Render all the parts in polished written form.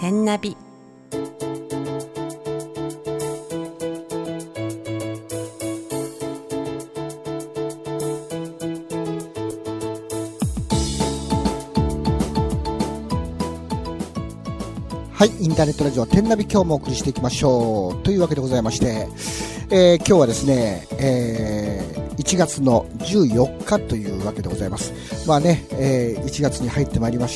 天ナビ。 はい、インターネットラジオ天ナビ、今日もお送りしていきましょうというわけでございまして、今日はですね、1月の14日というわけでございます。まあね、1月に入ってまいりまして、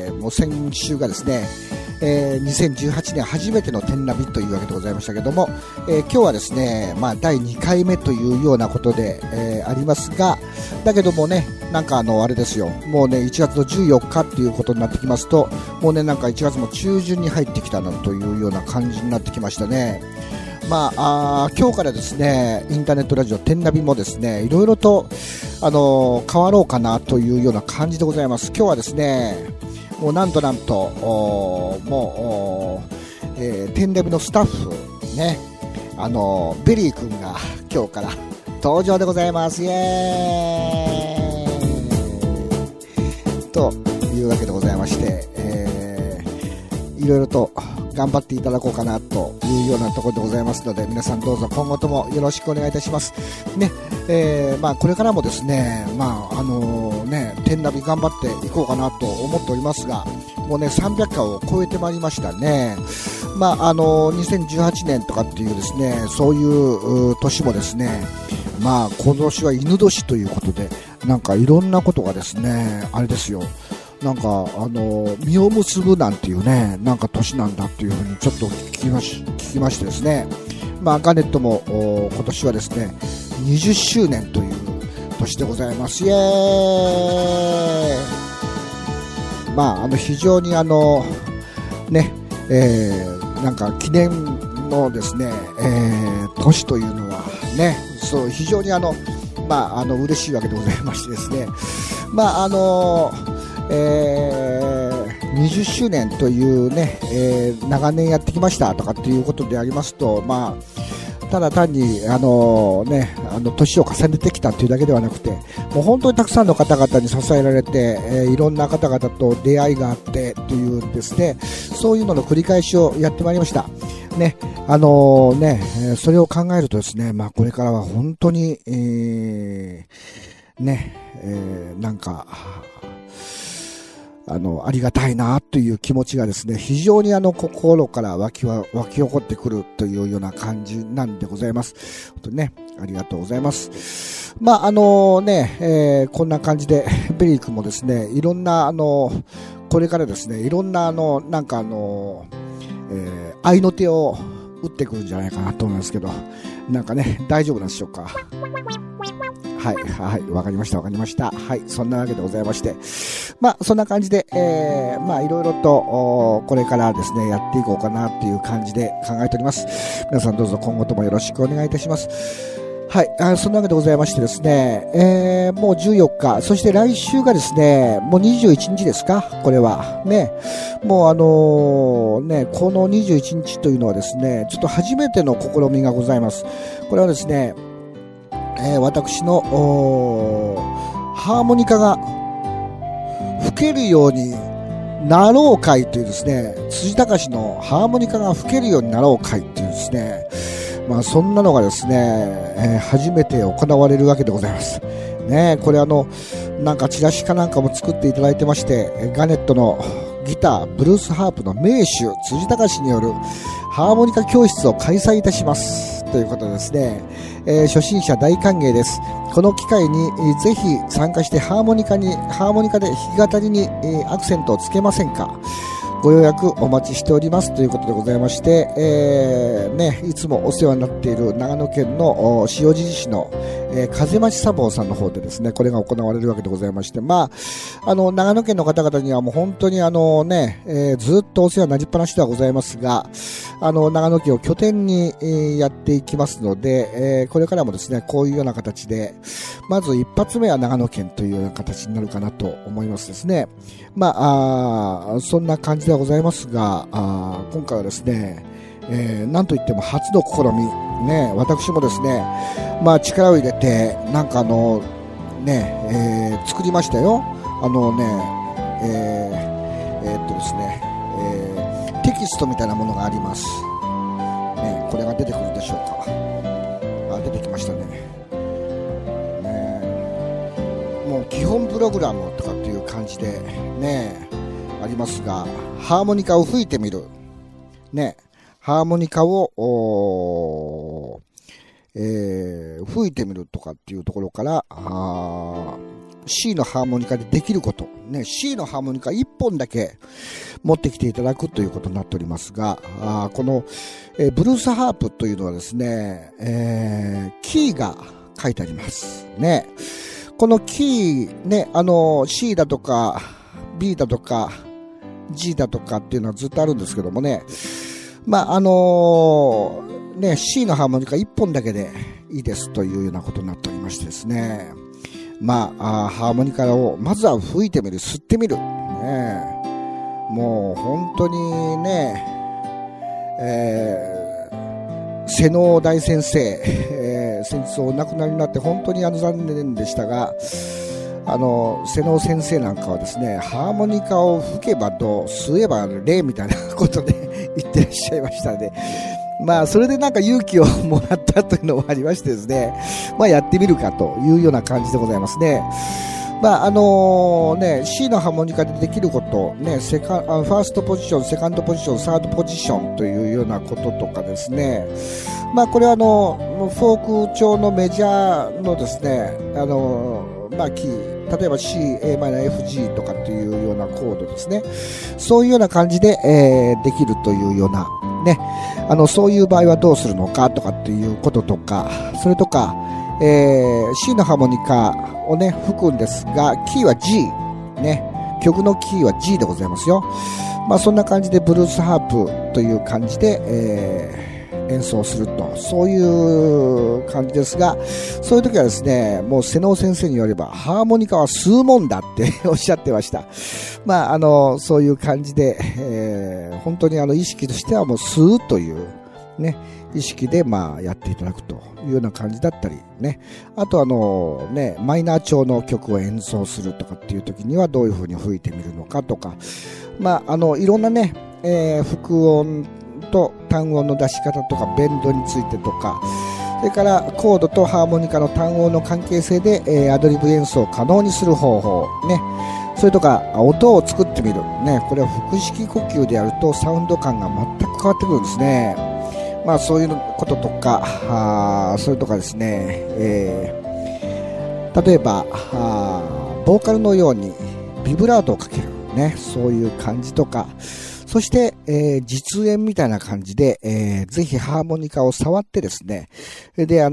もう先週がですね、2018年初めての天ナビというわけでございましたけども、今日はですね、まあ第2回目というようなことで、ありますが、だけどもね、なんかあれですよ、もうね、1月の14日っていうことになってきますと、もうね、なんか1月も中旬に入ってきたなというような感じになってきましたね。まあ、今日からですね、インターネットラジオ天ナビもですね、いろいろと、変わろうかなというような感じでございます。今日はですね、もうなんともう、天ナビのスタッフね、ベリー君が今日から登場でございます。イエーイというわけでございまして、いろいろと頑張っていただこうかなというようなところでございますので、皆さんどうぞ今後ともよろしくお願いいたしますね。まあこれからもですね、まあ天ナビ頑張っていこうかなと思っておりますが、もうね300回を超えてまいりましたね。まあ2018年とかっていうですね、そういう年もですね、まあ今年は犬年ということで、なんかいろんなことがですね、あれですよ、なんか実を結ぶなんていうね、なんか年なんだっていうふうにちょっと聞きましてですね、まあガネットも今年はですね20周年という年でございます。イエーイ。まあ非常にね、なんか記念のですね、年というのはね、そう非常にまあ嬉しいわけでございましてですね、まあ20周年というね、長年やってきましたとかっていうことでありますと、まあただ単に年を重ねてきたというだけではなくて、もう本当にたくさんの方々に支えられて、いろんな方々と出会いがあってというですね、そういうのの繰り返しをやってまいりましたね。それを考えるとですね、まあこれからは本当に、なんかありがたいなという気持ちがですね、非常に心から湧き起こってくるというような感じなんでございます。本当にね、ありがとうございます。まあこんな感じでベリー君もですね、いろんなこれからですね、いろんななんか合いの手を打ってくるんじゃないかなと思いますけど、なんかね、大丈夫なんでしょうか。はい、わかりました。はい、そんなわけでございまして。まあ、そんな感じで、まあ、いろいろと、これからですね、やっていこうかなっていう感じで考えております。皆さんどうぞ今後ともよろしくお願いいたします。はい、そんなわけでございましてですね、もう14日、そして来週がですね、もう21日ですか、これは。ね、もうこの21日というのはですね、ちょっと初めての試みがございます。これはですね、私のハーモニカが吹けるようになろう会というですね、辻隆のハーモニカが吹けるようになろう会というですね、まあそんなのがですね、初めて行われるわけでございますね。これなんかチラシかなんかも作っていただいてまして、ガネットのギターブルースハープの名手辻隆によるハーモニカ教室を開催いたしますということでですね、初心者大歓迎です。この機会にぜひ参加してハーモニカで弾き語りにアクセントをつけませんか。ご予約お待ちしておりますということでございまして、いつもお世話になっている長野県の塩尻市の、風町茶房さんの方でですね、これが行われるわけでございまして、まあ長野県の方々にはもう本当にずっとお世話になりっぱなしではございますが、長野県を拠点に、やっていきますので、これからもですね、こういうような形で、まず一発目は長野県というような形になるかなと思いますですね。まあ、そんな感じではございますが、今回はですね、なんといっても初の試み、ね、私もですね、まあ力を入れて、なんか作りましたよ。ですね、 テキストみたいなものがあります、ね、これが出てくるでしょうか。出てきましたね。もう基本プログラムとかっていう感じでねありますが、ハーモニカを吹いてみるね、ハーモニカを吹いてみるとかっていうところから、C のハーモニカでできること、ね、C のハーモニカ1本だけ持ってきていただくということになっておりますが、この、ブルースハープというのはですね、キーが書いてありますね。このキーね、C だとか B だとか G だとかっていうのはずっとあるんですけどもね、まあね、C のハーモニカ1本だけでいいですというようなことになっておりましてですね、まあ、ハーモニカをまずは吹いてみる、吸ってみる、ね、もう本当にね、瀬能大先生、先日お亡くなりになって本当に残念でしたが、瀬能先生なんかはですね、ハーモニカを吹けばどう、吸えば礼みたいなことで言ってらっしゃいましたので、まあそれでなんか勇気をもらったというのもありましてですね、まあやってみるかというような感じでございますね。まあね、C のハーモニカでできること、ね、ファーストポジション、セカンドポジション、サードポジションというようなこととかですね、まあこれはフォーク調のメジャーのですね、まあキー、例えば C、A-F、G とかっていうようなコードですね、そういうような感じで、できるというようなね、そういう場合はどうするのかとかっていうこととか、それとか、C のハーモニカをね吹くんですが、キーは G ね、曲のキーは G でございますよ。まあそんな感じでブルースハープという感じで、演奏すると、そういう感じですが、そういう時はですね、もう瀬能先生によればハーモニカは吸うもんだっておっしゃってました。まあそういう感じで、本当に意識としてはもう吸うというね意識でまあやっていただくというような感じだったりね、あとね、マイナー調の曲を演奏するとかっていう時にはどういう風に吹いてみるのかとか、まあいろんなね、複音と単音の出し方とかベンドについてとか、それからコードとハーモニカの単音の関係性で、アドリブ演奏を可能にする方法ね、それとか音を作ってみるね、これは腹式呼吸でやるとサウンド感が全く変わってくるんですね。まあそういうこととか、それとかですね、例えばボーカルのようにビブラートをかけるね、そういう感じとか、そして、実演みたいな感じで、ぜひハーモニカを触ってですね、でね、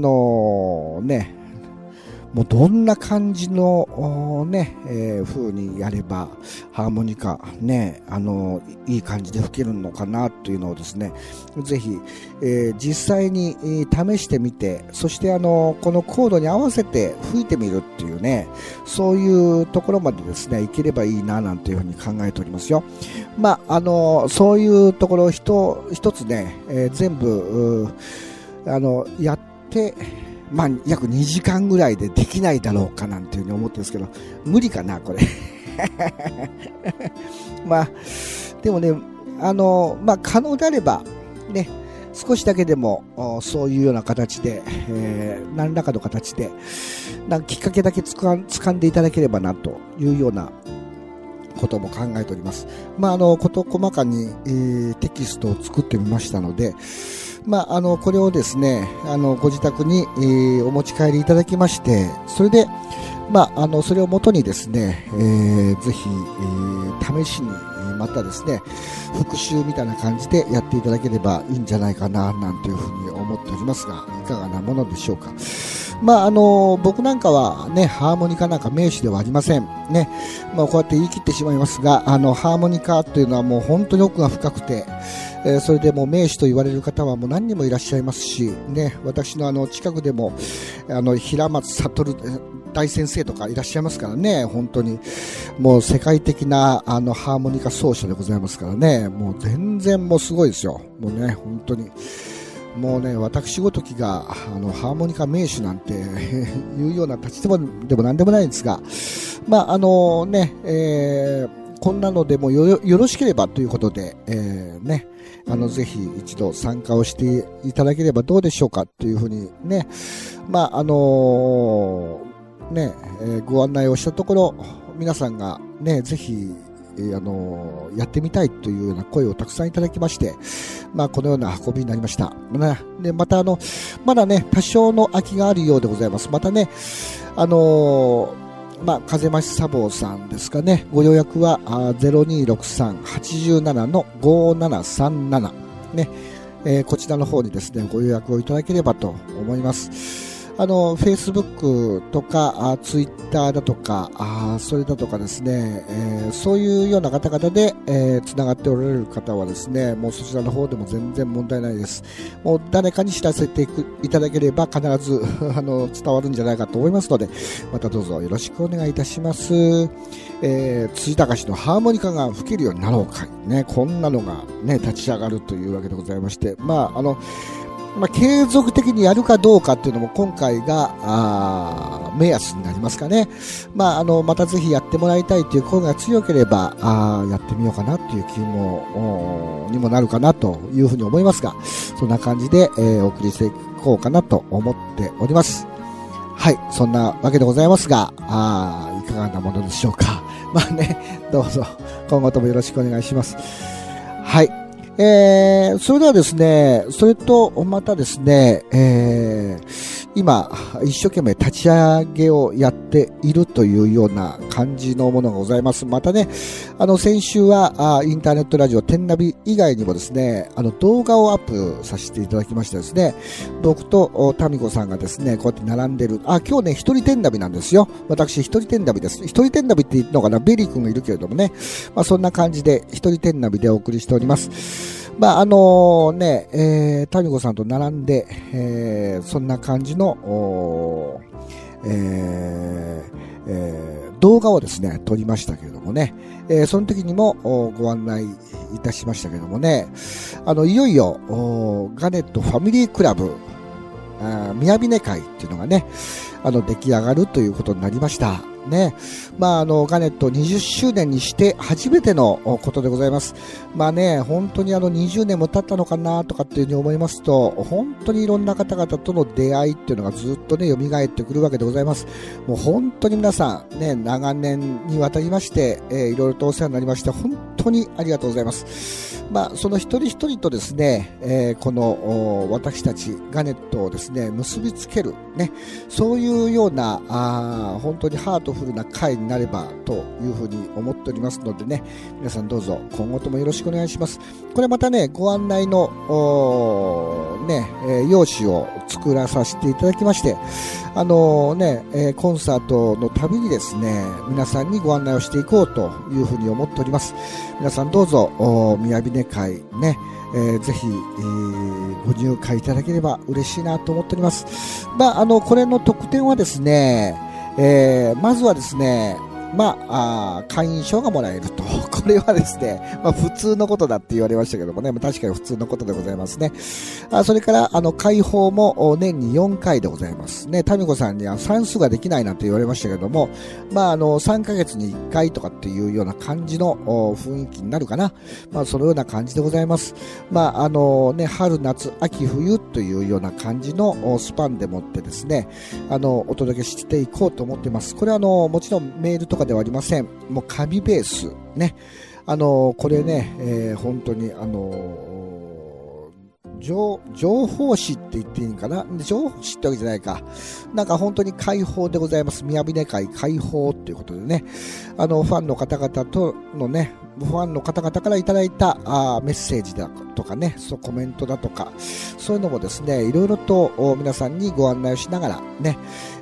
もうどんな感じのね、風にやればハーモニカね、いい感じで吹けるのかなというのをですね、ぜひ、実際に試してみて、そしてこのコードに合わせて吹いてみるっていうね、そういうところまでですねいければいいななんていうふうに考えておりますよ。まあそういうところ一つね、全部やってまあ、約2時間ぐらいでできないだろうかなんていうふうに思ってるんですけど、無理かなこれまあでもね、まあ可能であればね、少しだけでもそういうような形で、何らかの形でなんかきっかけだけ掴んでいただければなというようなことも考えております。まあ事細かに、テキストを作ってみましたので、まあこれをですねご自宅に、お持ち帰りいただきまして、それでまあそれをもとにですね、ぜひ、試しにまたですね復習みたいな感じでやっていただければいいんじゃないかななんていうふうに思っておりますが、いかがなものでしょうか。まあ僕なんかはね、ハーモニカなんか名手ではありませんね。まあこうやって言い切ってしまいますが、ハーモニカというのはもう本当に奥が深くて、それでもう名手と言われる方はもう何人もいらっしゃいますしね、私の近くでも平松悟大先生とかいらっしゃいますからね、本当にもう世界的なハーモニカ奏者でございますからね、もう全然もうすごいですよ。もうね、本当にもうね、私ごときがハーモニカ名手なんていうような立ちでも何でもないんですが、まあね、 こんなのでもよろしければということで、ね、ぜひ一度参加をしていただければどうでしょうかというふうにね、まあ、ね、ご案内をしたところ、皆さんがね、ぜひ、やってみたいというような声をたくさんいただきまして、まあ、このような運びになりました。で、またまだね、多少の空きがあるようでございます。またね、まあ、風増しサボさんですかね、ご予約は0263-87-5737ね、こちらの方にですね、ご予約をいただければと思います。Facebook とかTwitter だとかそれだとかですね、そういうような方々でつながっておられる方はですね、もうそちらの方でも全然問題ないです。もう誰かに知らせていただければ必ず伝わるんじゃないかと思いますので、またどうぞよろしくお願いいたします。辻隆のハーモニカが吹けるようになろうかね、こんなのがね立ち上がるというわけでございまして、まあ継続的にやるかどうかっていうのも今回が目安になりますかね。まあ、またぜひやってもらいたいという声が強ければやってみようかなっていう気にもなるかなというふうに思いますが、そんな感じで、お送りしていこうかなと思っております。はい、そんなわけでございますが、いかがなものでしょうか。まあね、どうぞ今後ともよろしくお願いします。はい。それではですね、それとまたですね、今一生懸命立ち上げをやっているというような感じのものがございます。またね、先週はインターネットラジオ天ナビ以外にもですね、動画をアップさせていただきましてですね、僕とタミコさんがですね、こうやって並んでる。今日ね、一人天ナビなんですよ。私一人天ナビです。一人天ナビって言うのかな、ベリー君がいるけれどもね、まあそんな感じで一人天ナビでお送りしております。まあね、タミコさんと並んで、そんな感じの、動画をですね撮りましたけれどもね、その時にもご案内いたしましたけれどもね、いよいよガネットファミリークラブ宮峰会っていうのがね出来上がるということになりましたね。まあガネット20周年にして初めてのことでございます。まあね、本当に20年も経ったのかなとかっていうふうに思いますと、本当にいろんな方々との出会いっていうのがずっとね蘇ってくるわけでございます。もう本当に皆さんね、長年にわたりまして、いろいろとお世話になりまして本当にありがとうございます。まあその一人一人とですね、この私たちガネットをですね結びつけるね、そういうような本当にハートフルな会になればというふうに思っておりますのでね、皆さんどうぞ今後ともよろしくお願いします。これまたね、ご案内の用紙を作らさせていただきまして、コンサートのたびにですね皆さんにご案内をしていこうというふうに思っております。皆さんどうぞ宮峰会ね、ぜひ、ご入会いただければ嬉しいなと思っております。まあこれの特典はですね、まずはですね、まあ、会員証がもらえると。これはですね、まあ、普通のことだって言われましたけどもね、確かに普通のことでございますね。それから、開放も年に4回でございますね。タミコさんには算数ができないなんて言われましたけども、まあ、3ヶ月に1回とかっていうような感じの雰囲気になるかな。まあ、そのような感じでございます。まあ、春、夏、秋、冬というような感じのスパンでもってですね、お届けしていこうと思っています。これはもちろんメールとかではありません。もう紙ベースね。これね、本当に情報誌って言っていいのかな、情報誌ってわけじゃないか。なんか本当に開放でございます。宮峰会開放ということでね、ファンの方々とのね、ファンの方々からいただいたメッセージだとかね、コメントだとか、そういうのもですね、いろいろと皆さんにご案内をしながらね、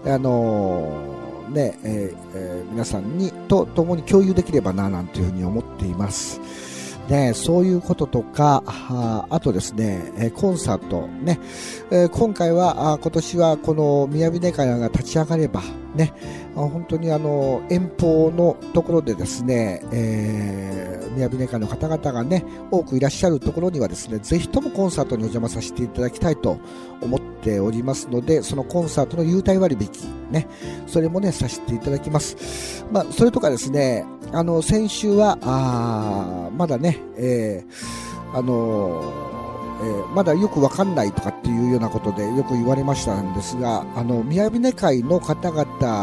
皆さんにと共に共有できればななんていうふうに思っています。ね、そういうこととか、あとですね、コンサートね、今回は今年はこの宮峰会が立ち上がればね、本当に遠方のところでですね、雅ね会の方々がね、多くいらっしゃるところにはですね、ぜひともコンサートにお邪魔させていただきたいと思っておりますので、そのコンサートの優待割引ね、それもね、させていただきます。それとかですね、先週は、まだね、まだよくわかんないとかっていうようなことでよく言われましたんですが、雅ね会の方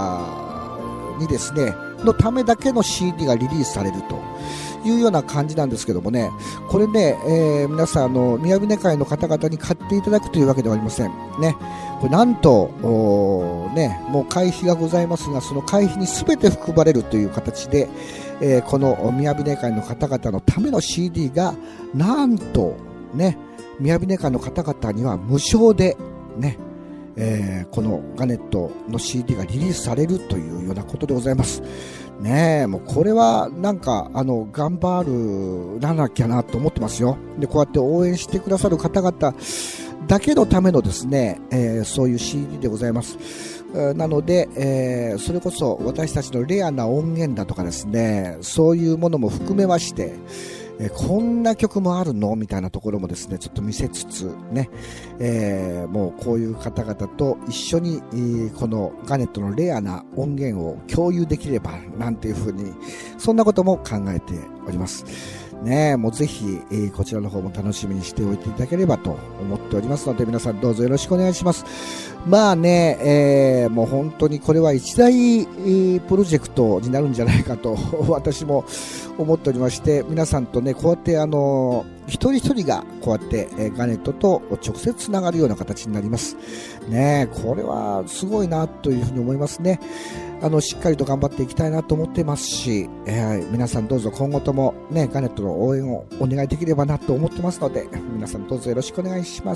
々にですね、のためだけの CD がリリースされるというような感じなんですけどもね、これね、皆さん雅ね会の方々に買っていただくというわけではありませんね。これなんとね、もう会費がございますが、その会費に全て含まれるという形で、この雅ね会の方々のための CD がなんとね、雅ね会の方々には無償でね、このガネットの CD がリリースされるというようなことでございますね。もうこれはなんか頑張らなきゃなと思ってますよ。で、こうやって応援してくださる方々だけのためのですね、そういう CD でございます。なので、それこそ私たちのレアな音源だとかですね、そういうものも含めまして、こんな曲もあるのみたいなところもですね、ちょっと見せつつね、もうこういう方々と一緒に、このガネットのレアな音源を共有できればなんていうふうに、そんなことも考えておりますね。もうぜひ、こちらの方も楽しみにしておいていただければと思っておりますので、皆さんどうぞよろしくお願いします。まあね、もう本当にこれは一大、プロジェクトになるんじゃないかと私も思っておりまして、皆さんとね、こうやって一人一人がこうやって、ガネットと直接つながるような形になりますね。これはすごいなというふうに思いますね。しっかりと頑張っていきたいなと思ってますし、皆さんどうぞ今後ともね、ガネットの応援をお願いできればなと思ってますので、皆さんどうぞよろしくお願いします。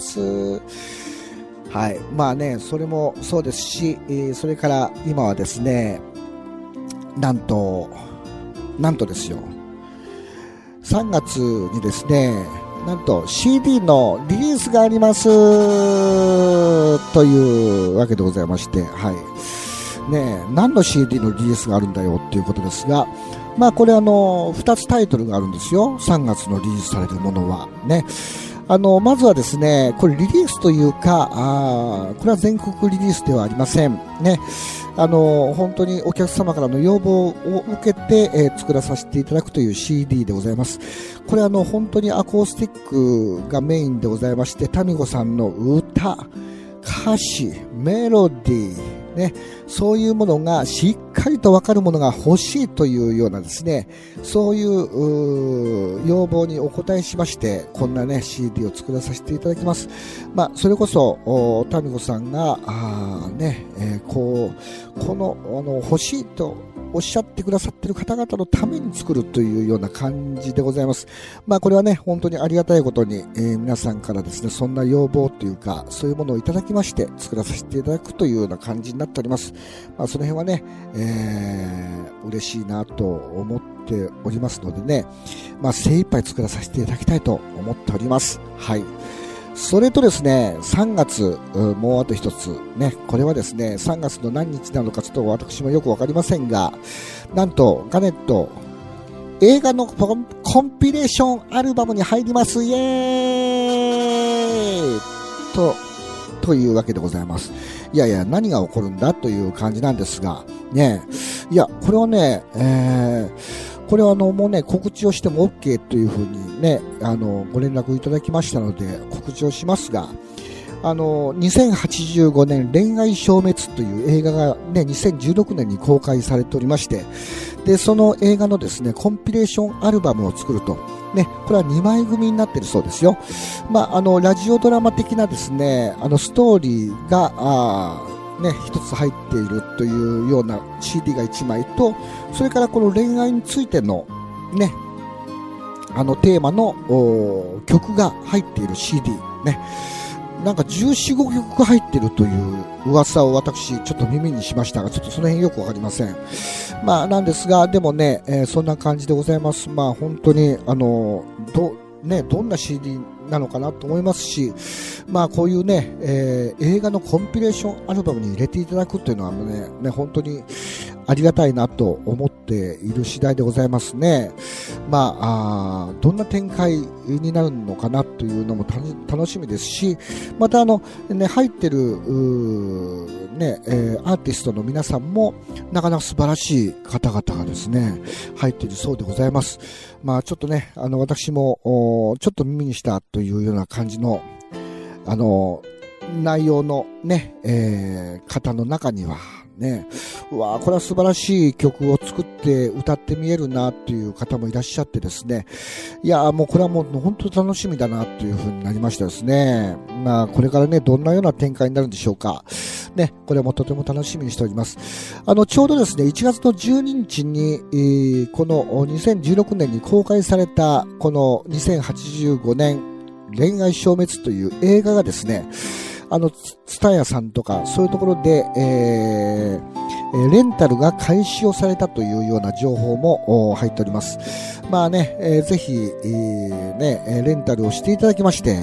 はい。まあね、それもそうですし、それから今はですね、なんとですよ、3月にですね、なんと CD のリリースがありますというわけでございまして、はい。ね、何の CD のリリースがあるんだよっていうことですが、まあこれ2つタイトルがあるんですよ。3月のリリースされるものはね。まずはですね、これリリースというか、これは全国リリースではありませんね。本当にお客様からの要望を受けて、作らさせていただくという CD でございます。これ本当にアコースティックがメインでございまして、タミゴさんの歌、歌詞、メロディー、ね、そういうものがしっかりとわかるものが欲しいというようなですね、そういう要望にお応えしまして、こんなね CD を作らさせていただきます。まあそれこそタミゴさんがこの欲しいとおっしゃってくださっている方々のために作るというような感じでございます。まあこれはね、本当にありがたいことに、皆さんからですね、そんな要望というか、そういうものをいただきまして、作らさせていただくというような感じになっております。まあその辺はね、嬉しいなと思っておりますのでね、まあ精一杯作らさせていただきたいと思っております。はい。それとですね、3月、もうあと一つ、ね、これはですね、3月の何日なのかちょっと私もよくわかりませんが、なんと、ガネット、映画のコンピレーションアルバムに入ります、イエーイというわけでございます。いやいや、何が起こるんだという感じなんですが、ね、いや、これはね、これはもうね、告知をしても OK というふうにね、ご連絡いただきましたので、告知をしますが、2085年恋愛消滅という映画がね、2016年に公開されておりまして、で、その映画のですね、コンピレーションアルバムを作ると。ね、これは2枚組になっているそうですよ。まあ、ラジオドラマ的なですね、ストーリーが、ね、一つ入っているというような CD が1枚と、それからこの恋愛についてのね、テーマの曲が入っている CD ね、なんか14、15曲入っているという噂を私ちょっと耳にしましたが、ちょっとその辺よくわかりません。まあなんですが、でもね、そんな感じでございます。まあ本当にどんな CD なのかなと思いますし、まあこういうね、映画のコンピレーションアルバムに入れていただくというのはね、本当にありがたいなと思っている次第でございますね。まあ、どんな展開になるのかなというのも楽しみですし、また入ってるアーティストの皆さんもなかなか素晴らしい方々がですね入っているそうでございます。まあちょっとね私もちょっと耳にしたというような感じの内容のね、方の中にはね、うわこれは素晴らしい曲を作って歌ってみえるなという方もいらっしゃってですね、いやもうこれはもう本当に楽しみだなという風になりましたですね。まあこれからねどんなような展開になるんでしょうかね、これもとても楽しみにしております。ちょうどですね1月の12日に、この2016年に公開されたこの2085年恋愛消滅という映画がですね、ツタヤさんとかそういうところで、レンタルが開始をされたというような情報も入っております。まあね、ぜひ、レンタルをしていただきまして、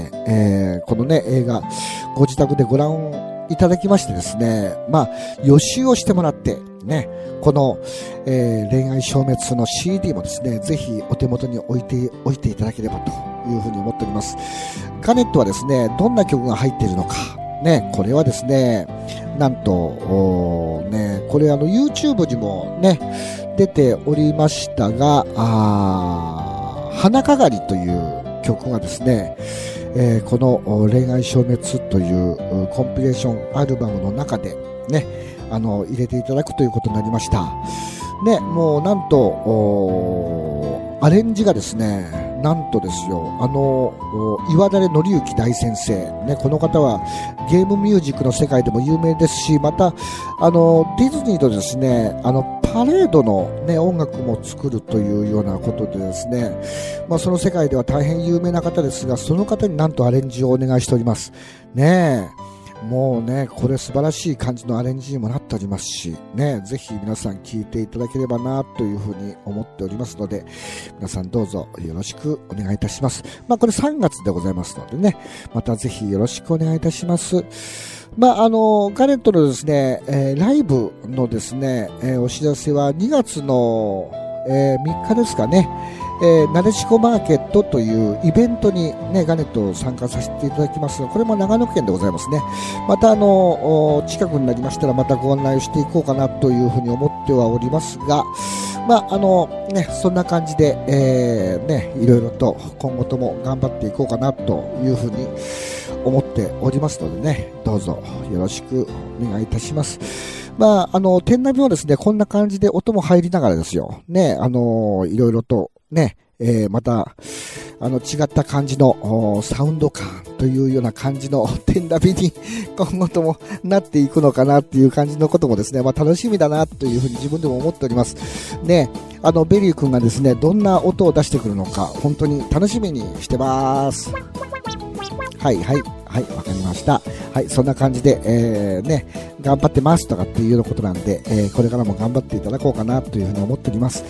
このね映画ご自宅でご覧いただきましてですね、まあ予習をしてもらってね、この、恋愛消滅の CD もですねぜひお手元に置いていただければというふうに思っております。ガネットはですねどんな曲が入っているのかね、これはですねなんとこれYouTube にもね出ておりましたが、花かがりという曲がですね、この恋愛消滅というコンピレーションアルバムの中でね入れていただくということになりましたね。もうなんとアレンジがですねなんとですよ岩垂紀之大先生ね、この方はゲームミュージックの世界でも有名ですし、またディズニーとですねパレードの、ね、音楽も作るというようなことでですね、まあ、その世界では大変有名な方ですが、その方になんとアレンジをお願いしておりますね。もうねこれ素晴らしい感じのアレンジにもなっておりますしね、ぜひ皆さん聴いていただければなというふうに思っておりますので、皆さんどうぞよろしくお願いいたします。まあこれ3月でございますのでね、またぜひよろしくお願いいたします。まあガレットのですね、ライブのですね、お知らせは2月の、3日ですかね、なでしこマーケットというイベントに、ね、ガネットを参加させていただきますが、これも長野県でございますね。また近くになりましたらまたご案内をしていこうかなというふうに思ってはおりますが、まあそんな感じで、いろいろと今後とも頑張っていこうかなというふうに思っておりますのでね、どうぞよろしくお願いいたします。まあ店内もですねこんな感じで音も入りながらですよね、いろいろとね、また違った感じのサウンド感というような感じの店ナビに今後ともなっていくのかなっていう感じのこともですね、まあ楽しみだなというふうに自分でも思っておりますね。ベリー君がですねどんな音を出してくるのか本当に楽しみにしてます。はいはいはい、わかりました。はい、そんな感じで、頑張ってますとかっていうようなことなんで、これからも頑張っていただこうかなというふうに思っております。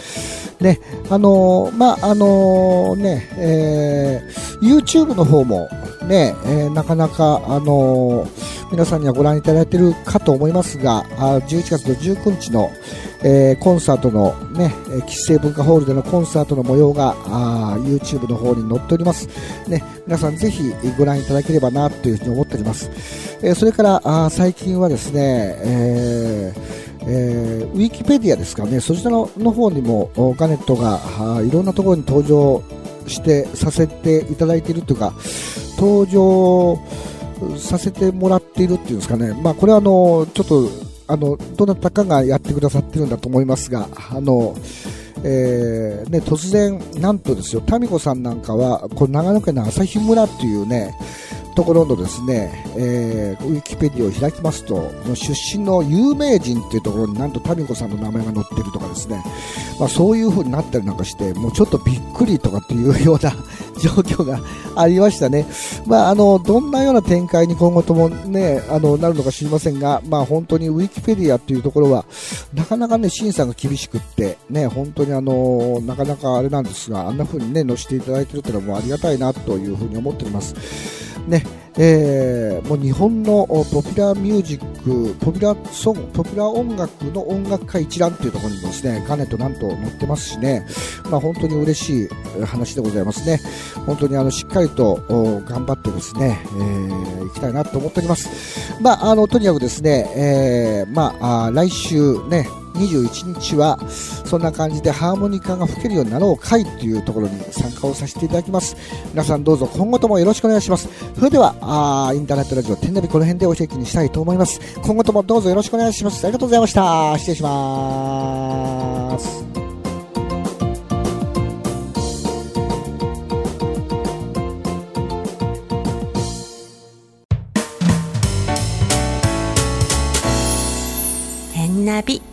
ね、YouTube の方もね、なかなか皆さんにはご覧いただいているかと思いますが、11月の19日のコンサートのね、喫成文化ホールでのコンサートの模様がYouTube の方に載っておりますね。皆さんぜひご覧いただければなというふうに思っております。それから最近はですね、ウィキペディアですかね、そちらの方にもガネットがいろんなところに登場させていただいているというか、登場させてもらっているっていうんですかね。まあこれはちょっとどなたかがやってくださってるんだと思いますが、突然なんとですよ、タミコさんなんかはこの長野県の朝日村っていうねところのですね、ウィキペディアを開きますと、出身の有名人っていうところになんとタミコさんの名前が載ってるとかですね、まあ、そういう風になったりなんかして、もうちょっとびっくりとかっていうような状況がありましたね。まあ、どんなような展開に今後ともね、なるのか知りませんが、まあ、本当にウィキペディアっていうところは、なかなかね、審査が厳しくって、ね、本当になかなかあれなんですが、あんな風にね、載せていただいてるっていうのはもうありがたいなというふうに思っております。ね、もう日本のポピュラーミュージック、ポピュラーソング、ポピュラー音楽の音楽家一覧というところにもですね、ガネとなんと載ってますしね、まあ本当に嬉しい話でございますね。本当にしっかりと頑張ってですね、いきたいなと思っております。まあとにかくですね、まあ来週ね、21日はそんな感じでハーモニカが吹けるようになろう会というところに参加をさせていただきます。皆さんどうぞ今後ともよろしくお願いします。それではインターネットラジオ天ナビこの辺でお開きにしたいと思います。今後ともどうぞよろしくお願いします。ありがとうございました。失礼します。 天ナビ